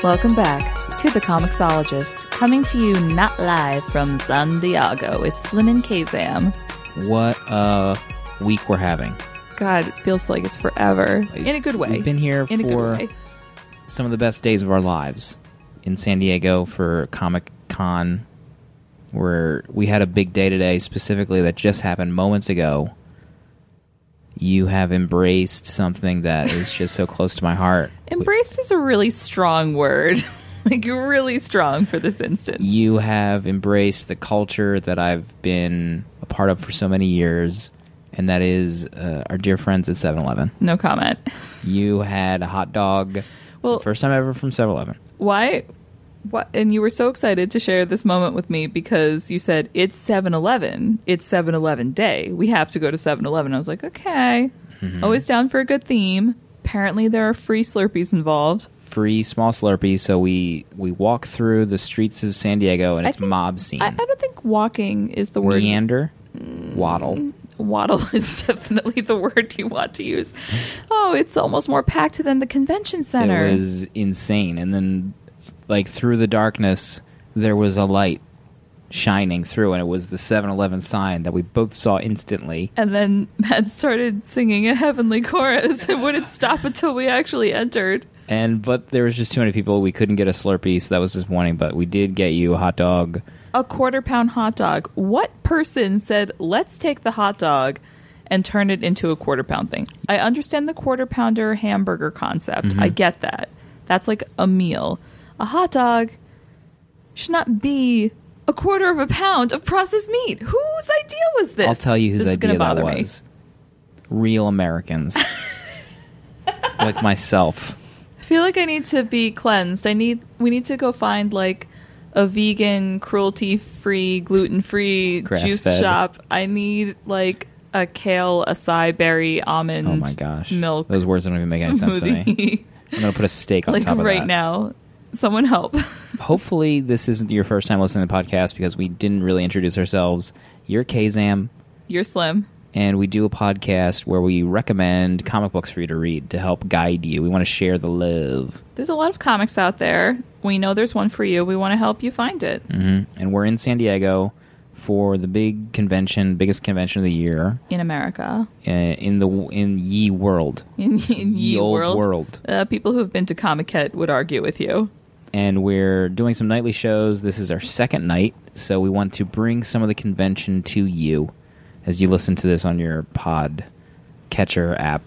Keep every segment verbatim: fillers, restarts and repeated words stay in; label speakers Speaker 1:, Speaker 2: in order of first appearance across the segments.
Speaker 1: Welcome back to The Comixologist, coming to you not live from San Diego. It's Slim and Kazam.
Speaker 2: What a week we're having.
Speaker 1: God, it feels like it's forever. In a good way.
Speaker 2: We've been here
Speaker 1: In
Speaker 2: for
Speaker 1: a good way.
Speaker 2: some of the best days of our lives in San Diego for Comic-Con, where we had a big day today, specifically that just happened moments ago. You have embraced something that is just so close to my heart.
Speaker 1: Embraced is a really strong word. Like, really strong for this instance.
Speaker 2: You have embraced the culture that I've been a part of for so many years, and that is uh, our dear friends at seven eleven.
Speaker 1: No comment.
Speaker 2: You had a hot dog,
Speaker 1: Well,
Speaker 2: the first time ever from seven eleven.
Speaker 1: Why? What? And you were so excited to share this moment with me because you said, it's seven eleven. It's seven eleven day. We have to go to seven eleven. I was like, okay. Mm-hmm. Always down for a good theme. Apparently there are free Slurpees involved.
Speaker 2: Free small Slurpees. So we, we walk through the streets of San Diego, and
Speaker 1: I
Speaker 2: it's
Speaker 1: think,
Speaker 2: mob scene.
Speaker 1: I, I don't think walking is the word.
Speaker 2: Meander? Waddle.
Speaker 1: Waddle is definitely the word you want to use. Oh, it's almost more packed than the convention center.
Speaker 2: It was insane. And then, like, through the darkness, there was a light shining through, and it was the seven eleven sign that we both saw instantly.
Speaker 1: And then Matt started singing a heavenly chorus. It wouldn't stop until we actually entered.
Speaker 2: And but there was just too many people. We couldn't get a Slurpee, so that was disappointing. But we did get you a hot dog.
Speaker 1: A quarter pound hot dog. What person said, let's take the hot dog and turn it into a quarter pound thing? I understand the quarter pounder hamburger concept.
Speaker 2: Mm-hmm.
Speaker 1: I get that. That's like a meal. A hot dog should not be a quarter of a pound of processed meat. Whose idea was this?
Speaker 2: I'll tell you whose
Speaker 1: this
Speaker 2: idea
Speaker 1: is gonna
Speaker 2: that
Speaker 1: bother
Speaker 2: was. Me. Real Americans. Like myself.
Speaker 1: I feel like I need to be cleansed. I need. We need to go find like a vegan, cruelty-free, gluten-free juice
Speaker 2: Grass-fed.
Speaker 1: shop. I need like a kale, acai berry, almond.
Speaker 2: Oh my gosh.
Speaker 1: Milk.
Speaker 2: Those words don't even make any sense to me.
Speaker 1: smoothie.
Speaker 2: I'm going to put a steak on
Speaker 1: Like
Speaker 2: top of
Speaker 1: right
Speaker 2: that.
Speaker 1: now. Someone help.
Speaker 2: Hopefully this isn't your first time listening to the podcast because we didn't really introduce ourselves. You're Kazam,
Speaker 1: You're slim.
Speaker 2: and we do a podcast where we recommend comic books for you to read to help guide you. We want to share the love.
Speaker 1: There's a lot of comics out there. We know there's one for you. We want to help you find it.
Speaker 2: Mm-hmm. And we're in San Diego for the big convention, biggest convention of the year
Speaker 1: In America.
Speaker 2: uh, in the in ye world.
Speaker 1: In, in ye
Speaker 2: old
Speaker 1: world.
Speaker 2: world.
Speaker 1: Uh, people who have been to Comic-Con would argue with you.
Speaker 2: And we're doing some nightly shows. This is our second night, so we want to bring some of the convention to you as you listen to this on your pod catcher app.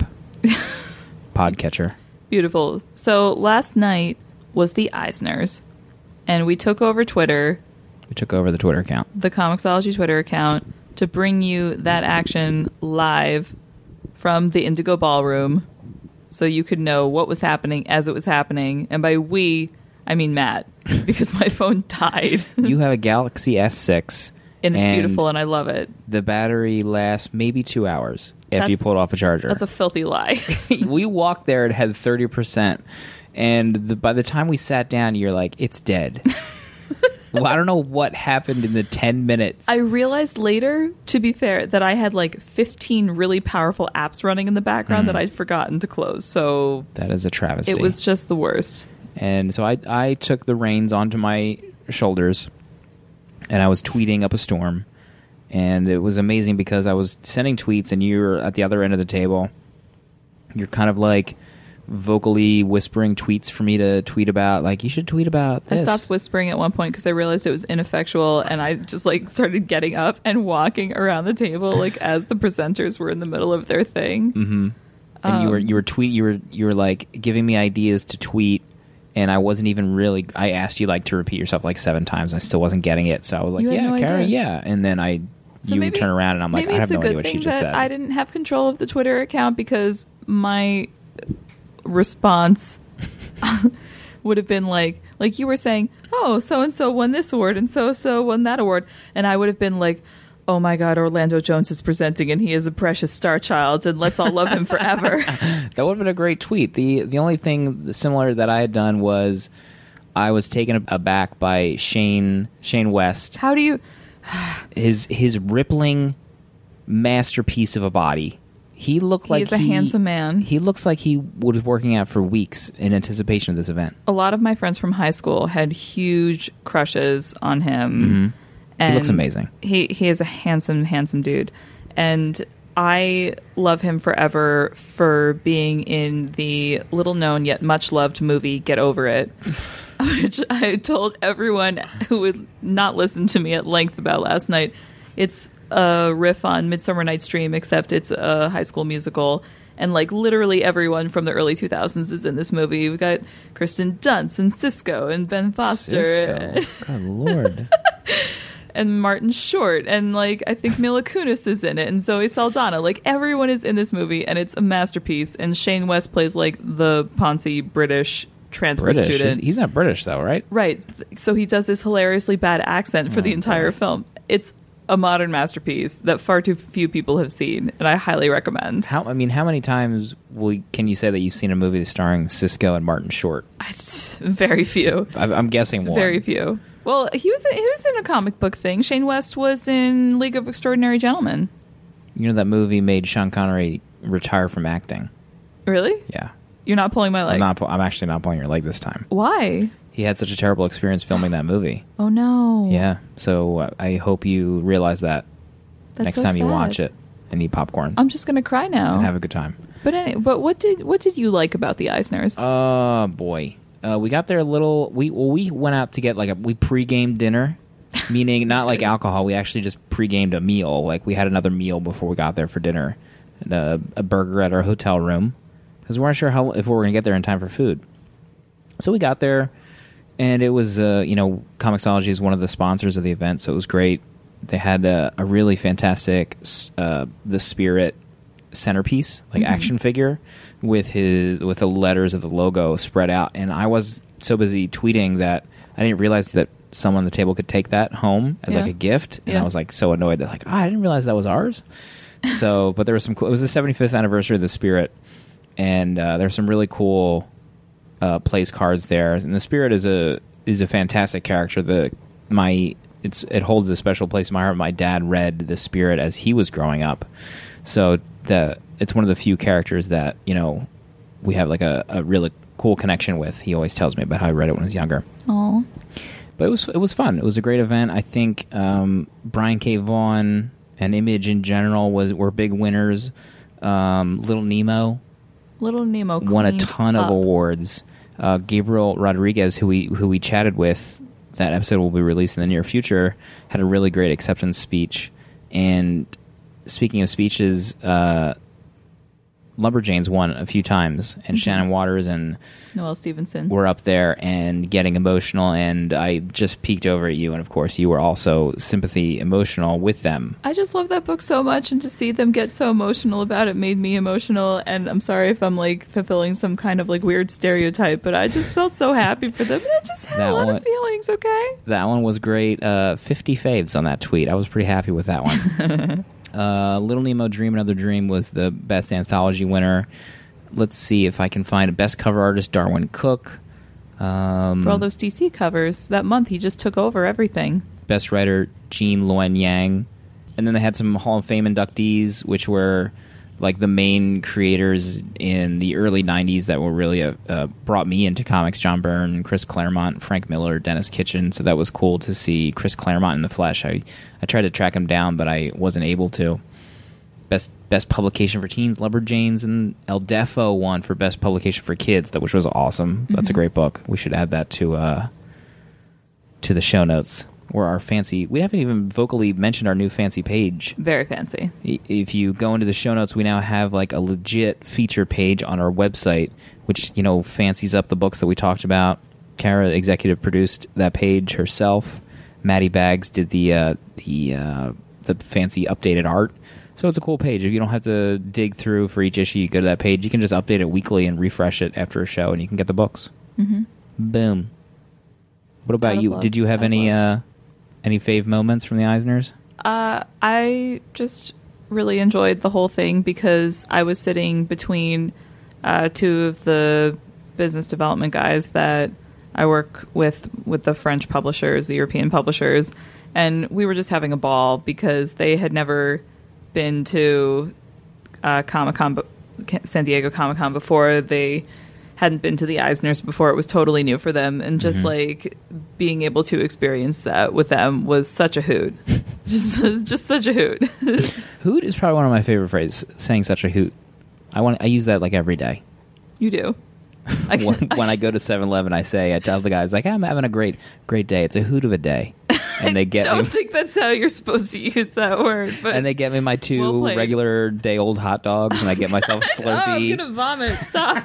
Speaker 2: Podcatcher.
Speaker 1: Beautiful. So last night was the Eisners, and we took over Twitter,
Speaker 2: We took over the Twitter account.
Speaker 1: the Comixology Twitter account, to bring you that action live from the Indigo Ballroom so you could know what was happening as it was happening. And by we, I mean Matt, because my phone died.
Speaker 2: You have a Galaxy S six.
Speaker 1: And it's
Speaker 2: and
Speaker 1: beautiful, and I love it.
Speaker 2: The battery lasts maybe two hours after you
Speaker 1: That's-
Speaker 2: pull it off a charger.
Speaker 1: That's a filthy lie.
Speaker 2: We walked there, it had thirty percent. And the, by the time we sat down, you're like, it's dead. Well, I don't know what happened in the ten minutes.
Speaker 1: I realized later, to be fair, that I had like fifteen really powerful apps running in the background
Speaker 2: Mm.
Speaker 1: that I'd forgotten to close. So
Speaker 2: that is a travesty.
Speaker 1: it was just the worst.
Speaker 2: And so I, I took the reins onto my shoulders, and I was tweeting up a storm. And it was amazing because I was sending tweets, and you were at the other end of the table. You're kind of like vocally whispering tweets for me to tweet about. Like, you should tweet about this.
Speaker 1: I stopped whispering at one point because I realized it was ineffectual, and I just like started getting up and walking around the table like as the presenters were in the middle of their thing.
Speaker 2: Mm-hmm. And you were you were tweet you were you were like giving me ideas to tweet, and I wasn't even really. I asked you like to repeat yourself like seven times. I still wasn't getting it, so I was like,
Speaker 1: You had
Speaker 2: "Yeah,
Speaker 1: no
Speaker 2: Kara,
Speaker 1: idea.
Speaker 2: yeah." And then I
Speaker 1: So
Speaker 2: you
Speaker 1: maybe-
Speaker 2: turn around, and I'm like,
Speaker 1: Maybe
Speaker 2: "I have
Speaker 1: it's
Speaker 2: no
Speaker 1: a good
Speaker 2: idea what she
Speaker 1: thing
Speaker 2: just
Speaker 1: that
Speaker 2: said."
Speaker 1: I didn't have control of the Twitter account because my response would have been like, like you were saying, oh, so and so won this award and so so won that award, and I would have been like, oh my God, Orlando Jones is presenting and he is a precious star child and let's all love him forever.
Speaker 2: That would have been a great tweet. The the only thing similar that I had done was I was taken aback by Shane Shane West.
Speaker 1: How do you?
Speaker 2: His his rippling masterpiece of a body. He looked like
Speaker 1: He's a
Speaker 2: he,
Speaker 1: handsome man.
Speaker 2: He looks like he was working out for weeks in anticipation of this event.
Speaker 1: A lot of my friends from high school had huge crushes on him.
Speaker 2: Mm-hmm.
Speaker 1: And
Speaker 2: he looks amazing.
Speaker 1: He he is a handsome, handsome dude. And I love him forever for being in the little-known yet much-loved movie Get Over It, which I told everyone who would not listen to me at length about last night. It's a riff on Midsummer Night's Dream, except it's a High School Musical. And, like, literally everyone from the early two thousands is in this movie. We've got Kristen Dunst and Cisco and Ben Foster.
Speaker 2: Cisco. Good Lord.
Speaker 1: And Martin Short, and like I think Mila Kunis is in it, and Zoe Saldana. Like everyone is in this movie, and it's a masterpiece. And Shane West plays like the Ponzi British transfer
Speaker 2: British.
Speaker 1: student.
Speaker 2: He's, he's not British though, right?
Speaker 1: Right. So he does this hilariously bad accent for
Speaker 2: Oh,
Speaker 1: the entire
Speaker 2: boy.
Speaker 1: film. It's a modern masterpiece that far too few people have seen, and I highly recommend.
Speaker 2: How I mean, how many times will can you say that you've seen a movie starring Cisco and Martin Short?
Speaker 1: I, very few.
Speaker 2: I, I'm guessing one.
Speaker 1: Very few. Well, he was he was in a comic book thing. Shane West was in League of Extraordinary Gentlemen.
Speaker 2: You know that movie made Sean Connery retire from acting.
Speaker 1: Really?
Speaker 2: Yeah,
Speaker 1: You're not pulling my leg.
Speaker 2: I'm not. pu- I'm actually not pulling your leg this time.
Speaker 1: Why?
Speaker 2: He had such a terrible experience filming that movie.
Speaker 1: Oh no.
Speaker 2: Yeah, so uh, I hope you realize that
Speaker 1: That's
Speaker 2: next
Speaker 1: so
Speaker 2: time you
Speaker 1: sad.
Speaker 2: watch it and eat popcorn
Speaker 1: I'm just gonna cry now.
Speaker 2: and have a good time.
Speaker 1: But any, but what did what did you like about the Eisners?
Speaker 2: Oh boy, uh, we got there a little. We well, we went out to get like a we pre-gamed dinner, meaning not like alcohol. We actually just pre-gamed a meal. Like we had another meal before we got there for dinner, and a, a burger at our hotel room because we weren't sure how if we were going to get there in time for food. So we got there, and it was uh, you know Comixology is one of the sponsors of the event, so it was great. They had a, a really fantastic uh, the Spirit centerpiece, like
Speaker 1: Mm-hmm.
Speaker 2: action figure with his with the letters of the logo spread out, and I was so busy tweeting that I didn't realize that someone at the table could take that home as
Speaker 1: Yeah.
Speaker 2: like a gift, and
Speaker 1: Yeah.
Speaker 2: I was like so annoyed that like oh, I didn't realize that was ours. So, but there was some cool. It was the seventy-fifth anniversary of the Spirit, and uh, there's some really cool uh, place cards there. And the Spirit is a is a fantastic character. The my it's it holds a special place in my heart. My dad read the Spirit as he was growing up, so the it's one of the few characters that you know we have like a, a really cool connection with. He always tells me about how he read it when he was younger.
Speaker 1: Oh,
Speaker 2: But it was it was fun. It was a great event. I think um, Brian K. Vaughan and Image in general was were big winners. Um, Little Nemo
Speaker 1: Little Nemo
Speaker 2: won a
Speaker 1: cleaned
Speaker 2: ton
Speaker 1: up.
Speaker 2: of awards. Uh, Gabriel Rodriguez, who we who we chatted with, that episode will be released in the near future, had a really great acceptance speech. And speaking of speeches, uh, Lumberjanes won a few times, and
Speaker 1: Mhm.
Speaker 2: Shannon Waters and
Speaker 1: Noelle Stevenson.
Speaker 2: were up there and getting emotional. And I just peeked over at you, and of course, you were also sympathy emotional with them.
Speaker 1: I just love that book so much, and to see them get so emotional about it made me emotional. And I'm sorry if I'm like fulfilling some kind of like weird stereotype, but I just felt so happy for them, and I just had
Speaker 2: That
Speaker 1: a lot
Speaker 2: one-
Speaker 1: of feelings. Okay.
Speaker 2: That one was great. Uh, fifty faves on that tweet. I was pretty happy with that one. uh, Little Nemo Dream Another Dream was the best anthology winner. Let's see if I can find a best cover artist, Darwin Cook. Um,
Speaker 1: For all those D C covers that month, he just took over everything.
Speaker 2: best writer, Jean Luen Yang. And then they had some Hall of Fame inductees, which were like the main creators in the early nineties that were really uh, uh, brought me into comics. John Byrne, Chris Claremont, Frank Miller, Dennis Kitchen. So that was cool to see Chris Claremont in the flesh. I, I tried to track him down, but I wasn't able to. Best best publication for teens, Lumberjanes, and El Defo won for best publication for kids, that which was awesome. That's a
Speaker 1: Mhm.
Speaker 2: great book. We should add that to uh, to the show notes. Or our fancy, we haven't even vocally mentioned our new fancy page.
Speaker 1: Very fancy.
Speaker 2: I- If you go into the show notes, we now have like a legit feature page on our website, which, you know, fancies up the books that we talked about. Kara executive produced that page herself. Maddie Baggs did the uh, the uh, the fancy updated art. So it's a cool page. If you don't have to dig through for each issue, you go to that page. You can just update it weekly and refresh it after a show, and you can get the books.
Speaker 1: Mm-hmm.
Speaker 2: Boom. What about
Speaker 1: Out of
Speaker 2: you?
Speaker 1: love.
Speaker 2: Did you have
Speaker 1: Out of
Speaker 2: any
Speaker 1: love.
Speaker 2: uh, any fave moments from the Eisners?
Speaker 1: Uh, I just really enjoyed the whole thing because I was sitting between uh, two of the business development guys that I work with with the French publishers, the European publishers, and we were just having a ball because they had never been to uh, Comic Con, San Diego Comic Con before. They hadn't been to the Eisners before. It was totally new for them, and just mm-hmm. like being able to experience that with them was such a hoot. just, just such a hoot.
Speaker 2: Hoot is probably one of my favorite phrases. Saying such a hoot. I want. I use that like every day.
Speaker 1: You do.
Speaker 2: I when, when I go to seven eleven, I say, I tell the guys, like, I'm having a great, great day. It's a hoot of a day. And they get
Speaker 1: I don't
Speaker 2: me,
Speaker 1: think that's how you're supposed to use that word. But
Speaker 2: and they get me my two
Speaker 1: well
Speaker 2: regular day old hot dogs, and I get myself a Slurpee.
Speaker 1: Oh, I'm going to vomit.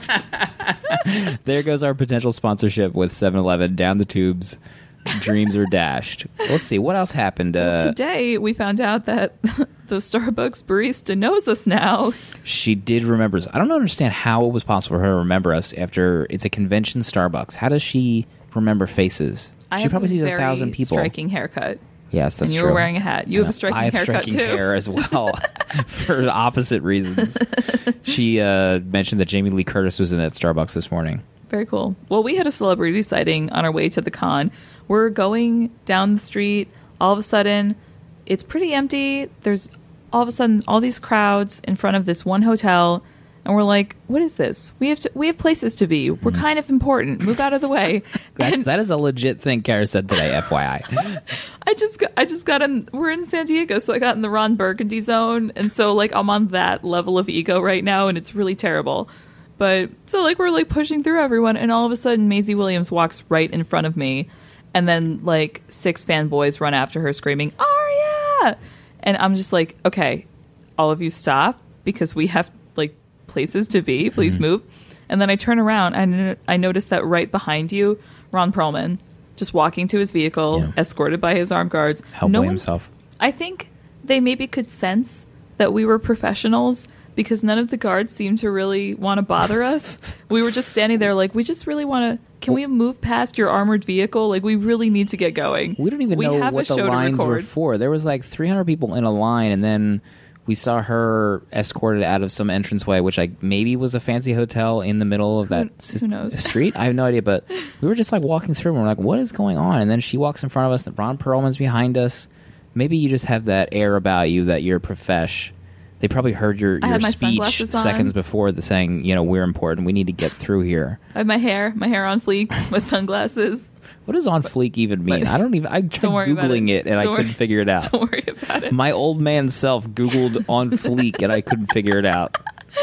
Speaker 1: Stop.
Speaker 2: There goes our potential sponsorship with seven eleven down the tubes. Dreams are dashed. Let's see. What else happened? Uh,
Speaker 1: well, today, we found out that the Starbucks barista knows us now.
Speaker 2: She did remember us. I don't understand how it was possible for her to remember us after it's a convention Starbucks. How does she remember faces?
Speaker 1: I
Speaker 2: she probably
Speaker 1: have
Speaker 2: sees
Speaker 1: a,
Speaker 2: a thousand people.
Speaker 1: Striking haircut.
Speaker 2: Yes, that's
Speaker 1: and you
Speaker 2: true.
Speaker 1: were wearing a hat. You
Speaker 2: and
Speaker 1: have a striking
Speaker 2: I have
Speaker 1: haircut
Speaker 2: striking
Speaker 1: too.
Speaker 2: hair as well, for opposite reasons. She uh, mentioned that Jamie Lee Curtis was in that Starbucks this morning.
Speaker 1: Very cool. Well, we had a celebrity sighting on our way to the con. We're going down the street. All of a sudden, it's pretty empty. There's all of a sudden all these crowds in front of this one hotel, and we're like, "What is this? We have to, we have places to be. We're kind of important. Move out of the way."
Speaker 2: That's,
Speaker 1: and
Speaker 2: that is a legit thing Kara said today. F Y I.
Speaker 1: I just got, I just got in. We're in San Diego, so I got in the Ron Burgundy zone, and so like I'm on that level of ego right now, and it's really terrible. But so like we're like pushing through everyone, and all of a sudden Maisie Williams walks right in front of me. And then, like, six fanboys run after her screaming, Aria! And I'm just like, okay, all of you stop, because we have, like, places to be. Please mm-hmm. move. And then I turn around, and I notice that right behind you, Ron Perlman, just walking to his vehicle, yeah. escorted by his armed guards.
Speaker 2: Hellboy no himself.
Speaker 1: I think they maybe could sense that we were professionals, because none of the guards seemed to really want to bother us. We were just standing there like, we just really want to... Can we move past your armored vehicle? Like, we really need to get going.
Speaker 2: We don't even
Speaker 1: we
Speaker 2: know what the lines were for. There was like three hundred people in a line, and then we saw her escorted out of some entranceway, which like maybe was a fancy hotel in the middle of that
Speaker 1: who, who knows?
Speaker 2: street. I have no idea, but we were just like walking through, and we're like, what is going on? And then she walks in front of us, and Ron Perlman's behind us. Maybe you just have that air about you that you're profesh. They probably heard your, your speech seconds before the saying, you know, we're important. We need to get through here.
Speaker 1: I have my hair, my hair on fleek, my sunglasses.
Speaker 2: What does on fleek even mean? I don't even. I tried Googling it, it and don't I couldn't
Speaker 1: worry,
Speaker 2: figure it out.
Speaker 1: Don't worry about it.
Speaker 2: My old man self Googled on fleek and I couldn't figure it out.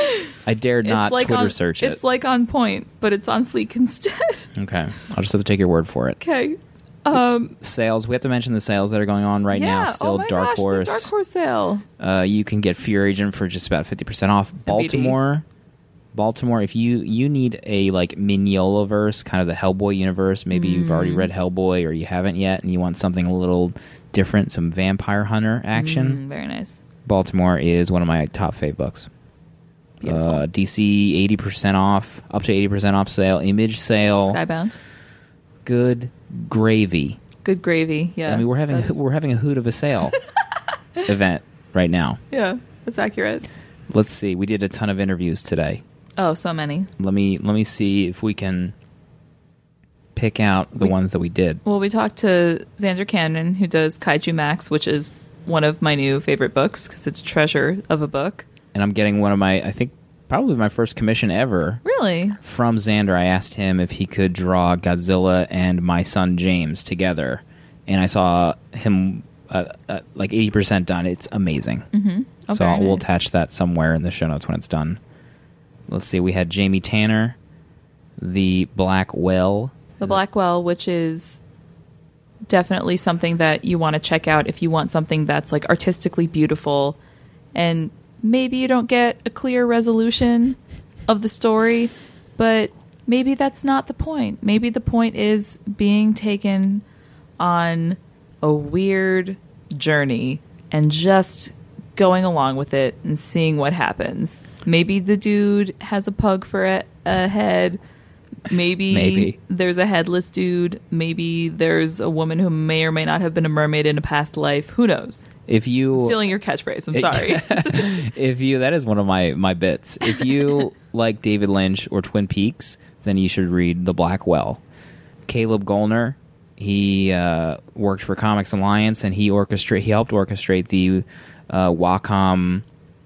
Speaker 2: I dared not
Speaker 1: like
Speaker 2: Twitter
Speaker 1: on,
Speaker 2: search it.
Speaker 1: It's like on point, but it's on fleek instead.
Speaker 2: Okay. I'll just have to take your word for it.
Speaker 1: Okay. Um,
Speaker 2: sales. We have to mention the sales that are going on right
Speaker 1: yeah,
Speaker 2: now. Still,
Speaker 1: oh my
Speaker 2: Dark
Speaker 1: gosh,
Speaker 2: Horse.
Speaker 1: The Dark Horse sale.
Speaker 2: Uh, you can get Fear Agent for just about fifty percent off. Baltimore. Baltimore. If you you need a like Mignola-verse, kind of the Hellboy universe. Maybe mm. you've already read Hellboy or you haven't yet, and you want something a little different, some Vampire Hunter action.
Speaker 1: Mm, very nice.
Speaker 2: Baltimore is one of my top fave books. Uh, D C eighty percent off, up to eighty percent off sale. Image sale.
Speaker 1: Skybound.
Speaker 2: Good gravy.
Speaker 1: Good gravy. Yeah.
Speaker 2: I mean, we're having
Speaker 1: that's...
Speaker 2: a, we're having a hoot of a sale event right now.
Speaker 1: Yeah, that's accurate.
Speaker 2: Let's see. We did a ton of interviews today.
Speaker 1: Oh, so many.
Speaker 2: Let me let me see if we can pick out the
Speaker 1: we,
Speaker 2: ones that we did.
Speaker 1: Well, we talked to Xander Cannon, who does Kaiju Max, which is one of my new favorite books because it's a treasure of a book.
Speaker 2: And I'm getting one of my, I think, probably my first commission ever.
Speaker 1: Really?
Speaker 2: From Xander. I asked him if he could draw Godzilla and my son James together. And I saw him uh, uh, like eighty percent done. It's amazing.
Speaker 1: Mm-hmm. Oh,
Speaker 2: so
Speaker 1: nice.
Speaker 2: We'll attach that somewhere in the show notes when it's done. Let's see. We had Jamie Tanner, The Black Well.
Speaker 1: The Black Well, which is definitely something that you want to check out if you want something that's like artistically beautiful, and maybe you don't get a clear resolution of the story, but maybe that's not the point. Maybe the point is being taken on a weird journey and just going along with it and seeing what happens. Maybe the dude has a pug for a, a head. Maybe,
Speaker 2: Maybe
Speaker 1: there's a headless dude. Maybe there's a woman who may or may not have been a mermaid in a past life. Who knows?
Speaker 2: If you
Speaker 1: I'm stealing your catchphrase, I'm sorry.
Speaker 2: If you, that is one of my, my bits. If you like David Lynch or Twin Peaks, then you should read The Black Well. Caleb Gollner, he uh, worked for Comics Alliance, and he orchestrate he helped orchestrate the uh, Wacom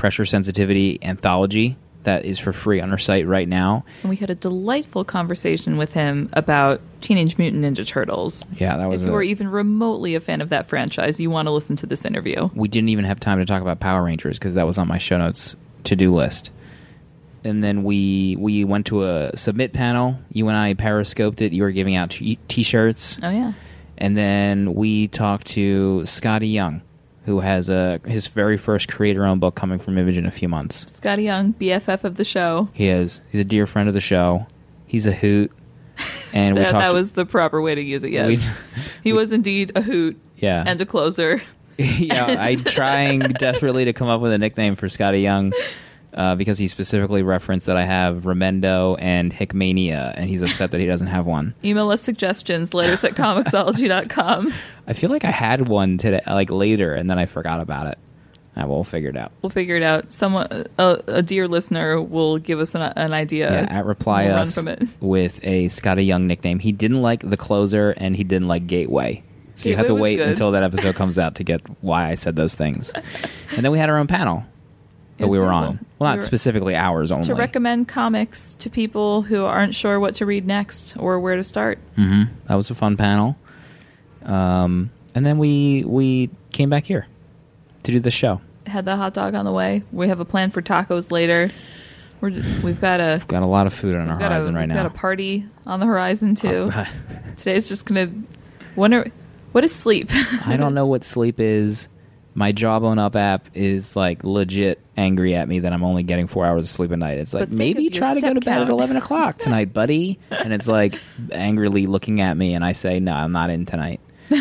Speaker 2: pressure sensitivity anthology that is for free on our site right now.
Speaker 1: And we had a delightful conversation with him about Teenage Mutant Ninja Turtles.
Speaker 2: Yeah, that was
Speaker 1: If you
Speaker 2: a,
Speaker 1: are even remotely a fan of that franchise, you want to listen to this interview.
Speaker 2: we didn't even have time to talk about Power Rangers because that was on my show notes to-do list. And then we we went to a submit panel. You and I periscoped it. You were giving out t- t-shirts.
Speaker 1: Oh, yeah.
Speaker 2: And then we talked to Scotty Young, who has a his very first creator-owned book coming from Image in a few months.
Speaker 1: Scotty Young, B F F of the show.
Speaker 2: He is. He's a dear friend of the show. He's a hoot. And we
Speaker 1: that,
Speaker 2: talked
Speaker 1: that
Speaker 2: to-
Speaker 1: was the proper way to use it, yes.
Speaker 2: We-
Speaker 1: he was indeed a hoot
Speaker 2: Yeah.
Speaker 1: and a closer.
Speaker 2: yeah, I'm trying desperately to come up with a nickname for Scotty Young uh, because he specifically referenced that I have Remendo and Hickmania, and he's upset that he doesn't have one.
Speaker 1: Email us suggestions, letters at comicsology dot com.
Speaker 2: I feel like I had one today, like later, and then I forgot about it. I will figure it out.
Speaker 1: We'll figure it out. Someone, a, a dear listener, will give us an, an idea.
Speaker 2: Yeah, at reply
Speaker 1: We'll run
Speaker 2: us
Speaker 1: from it.
Speaker 2: with a Scotty Young nickname. He didn't like the closer, and he didn't like Gateway. So you have to
Speaker 1: Gateway was
Speaker 2: wait
Speaker 1: good.
Speaker 2: until that episode comes out to get why I said those things. And then we had our own panel that
Speaker 1: was
Speaker 2: we were
Speaker 1: beautiful.
Speaker 2: on. Well, not
Speaker 1: We were-
Speaker 2: specifically ours only.
Speaker 1: To recommend comics to people who aren't sure what to read next or where to start.
Speaker 2: hmm That was a fun panel. Um, and then we we came back here to do the show.
Speaker 1: Had the hot dog on the way. We have a plan for tacos later. We're just, we've got a
Speaker 2: Got a lot of food on our
Speaker 1: we've got
Speaker 2: horizon
Speaker 1: a,
Speaker 2: right
Speaker 1: we've
Speaker 2: now.
Speaker 1: got a party on the horizon too.
Speaker 2: Oh,
Speaker 1: Today's just gonna. Wonder what is sleep?
Speaker 2: I don't know what sleep is. My Jawbone Up app is like legit angry at me that I'm only getting four hours of sleep a night. It's like,
Speaker 1: But think
Speaker 2: maybe
Speaker 1: of your
Speaker 2: try to go
Speaker 1: step
Speaker 2: to bed at
Speaker 1: count.
Speaker 2: eleven o'clock tonight, buddy. And it's like angrily looking at me, and I say, no, I'm not in tonight.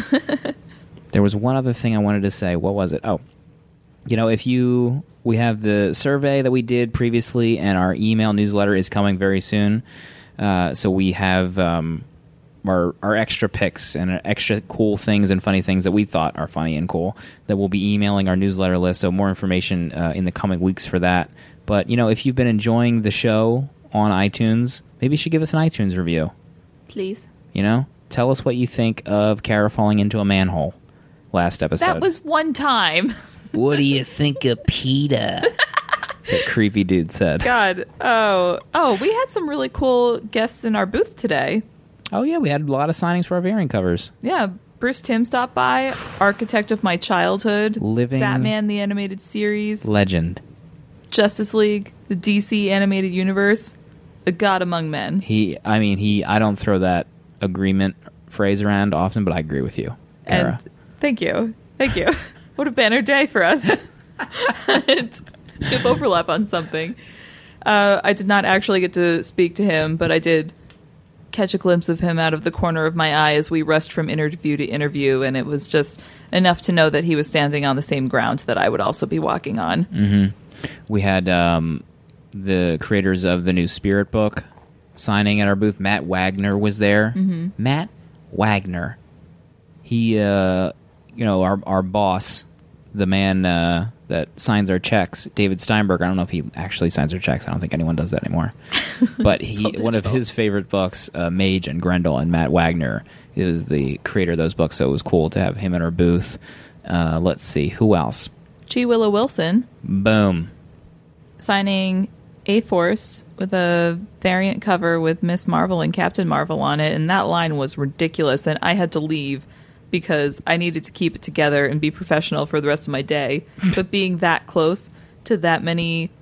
Speaker 2: There was one other thing I wanted to say. What was it? Oh, you know, if you, we have the survey that we did previously, and our email newsletter is coming very soon. Uh, so we have um, our, our extra picks and our extra cool things and funny things that we thought are funny and cool that we'll be emailing our newsletter list. So more information uh, in the coming weeks for that. But, you know, if you've been enjoying the show on iTunes, maybe you should give us an iTunes review.
Speaker 1: Please.
Speaker 2: You know, tell us what you think of Kara falling into a manhole last episode.
Speaker 1: That was one time.
Speaker 2: What do you think of PETA? That creepy dude said.
Speaker 1: God. Oh. Oh, we had some really cool guests in our booth today.
Speaker 2: Oh, yeah, we had a lot of signings for our variant covers.
Speaker 1: Yeah. Bruce Timm stopped by, architect of my childhood,
Speaker 2: Living
Speaker 1: Batman the Animated Series,
Speaker 2: legend.
Speaker 1: Justice League, the D C Animated Universe, a god among men.
Speaker 2: He, I mean, he, I don't throw that agreement phrase around often, but I agree with you, Kara.
Speaker 1: And thank you. Thank you. What a banner day for us. And we have overlap on something. Uh, I did not actually get to speak to him, but I did catch a glimpse of him out of the corner of my eye as we rushed from interview to interview, and it was just enough to know that he was standing on the same ground that I would also be walking on.
Speaker 2: Mm-hmm. We had um, the creators of the new Spirit book signing at our booth. Matt Wagner was there.
Speaker 1: Mm-hmm.
Speaker 2: Matt Wagner. He, uh, you know, our our boss, the man uh, that signs our checks, David Steinberg. I don't know if he actually signs our checks. I don't think anyone does that anymore. But he,
Speaker 1: all
Speaker 2: one of
Speaker 1: digital.
Speaker 2: his favorite books, uh, Mage and Grendel, and Matt Wagner is the creator of those books. So it was cool to have him at our booth. Uh, let's see, who else?
Speaker 1: G. Willow Wilson
Speaker 2: Boom.
Speaker 1: signing A-Force with a variant cover with Miss Marvel and Captain Marvel on it, and that line was ridiculous, and I had to leave because I needed to keep it together and be professional for the rest of my day. But being that close to that many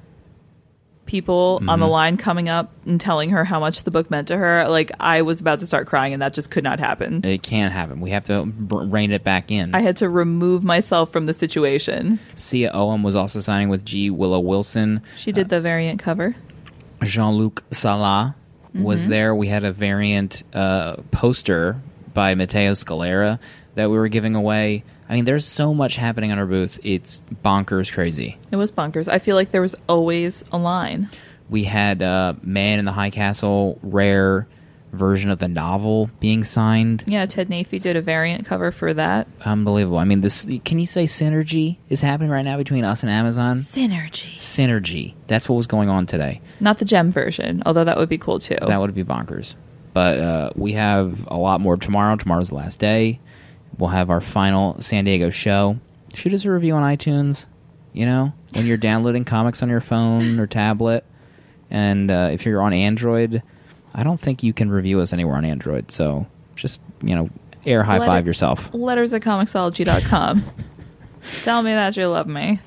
Speaker 1: people on the line coming up and telling her how much the book meant to her, like, I was about to start crying, and that just could not happen.
Speaker 2: It can't happen. We have to b- rein it back in.
Speaker 1: I had to remove myself from the situation.
Speaker 2: Sia Owen was also signing with G. Willow Wilson.
Speaker 1: She did the variant cover.
Speaker 2: Jean-Luc Salah was
Speaker 1: Mm-hmm.
Speaker 2: there. We had a variant uh, poster by Matteo Scalera that we were giving away. I mean, there's so much happening on our booth. It's bonkers crazy.
Speaker 1: It was bonkers. I feel like there was always a line.
Speaker 2: We had uh, Man in the High Castle rare version of the novel being signed.
Speaker 1: Yeah, Ted Nafee did a variant cover for that.
Speaker 2: Unbelievable. I mean, this. Can you say synergy is happening right now between us and Amazon?
Speaker 1: Synergy.
Speaker 2: Synergy. That's what was going on today.
Speaker 1: Not the gem version, although that would be cool too.
Speaker 2: That would be bonkers. But uh, we have a lot more tomorrow. Tomorrow's the last day. We'll have our final San Diego show. Shoot us a review on iTunes. You know, when you're downloading comics on your phone or tablet, and uh, if you're on Android, I don't think you can review us anywhere on Android. So just, you know, air high
Speaker 1: Letter-
Speaker 2: five yourself.
Speaker 1: Letters at comixology dot com. Tell me that you love me.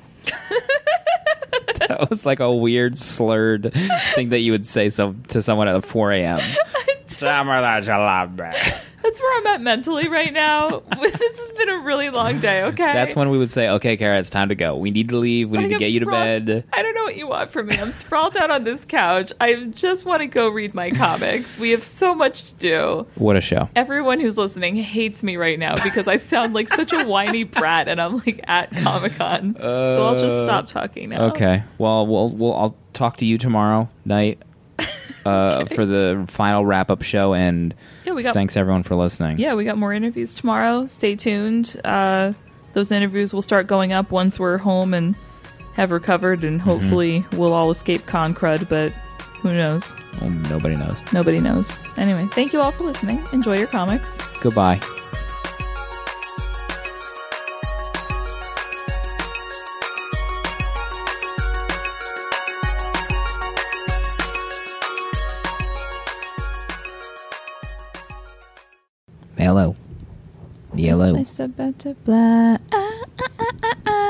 Speaker 2: That was like a weird slurred thing that you would say some, to someone at four a.m. Tell me that you love me.
Speaker 1: That's where I'm at mentally right now. This has been a really long day, okay?
Speaker 2: That's when we would say, okay, Kara, it's time to go. We need to leave. We
Speaker 1: Like,
Speaker 2: need to
Speaker 1: I'm
Speaker 2: get you to
Speaker 1: sprawled-
Speaker 2: bed.
Speaker 1: I don't know what you want from me. I'm sprawled out on this couch. I just want to go read my comics. We have so much to do.
Speaker 2: What a show.
Speaker 1: Everyone who's listening hates me right now because I sound like such a whiny brat and I'm like at Comic-Con. Uh, so I'll just stop talking now.
Speaker 2: Okay. Well, we'll, we'll I'll talk to you tomorrow night uh,
Speaker 1: Okay.
Speaker 2: for the final wrap-up show, and
Speaker 1: Yeah, we got
Speaker 2: thanks everyone for listening.
Speaker 1: Yeah, we got more interviews tomorrow. Stay tuned. Uh, those interviews will start going up once we're home and have recovered, and hopefully
Speaker 2: Mm-hmm.
Speaker 1: we'll all escape con crud, but who knows?
Speaker 2: Well, nobody knows.
Speaker 1: Nobody knows. Anyway, thank you all for listening. Enjoy your comics.
Speaker 2: Goodbye. Hello. Yellow.
Speaker 1: I said better blah. Ah, ah, ah, ah, ah.